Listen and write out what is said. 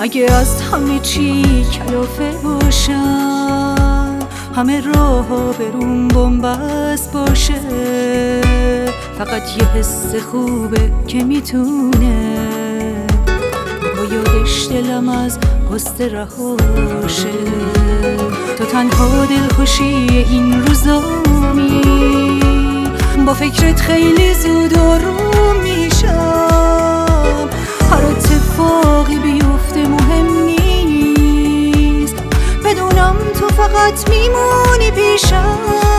اگه از همه چی کلافه باشم، همه راه ها بروم بن‌بست باشه، فقط یه حس خوبه که میتونه با یادش دلم از قصه رهاشه. تو تنها دلخوشی این روزامی، با فکرت خیلی زود آروم میشم. هر اتفاقی بیفته مهم نیست، بدونم تو فقط میمونی پیشم.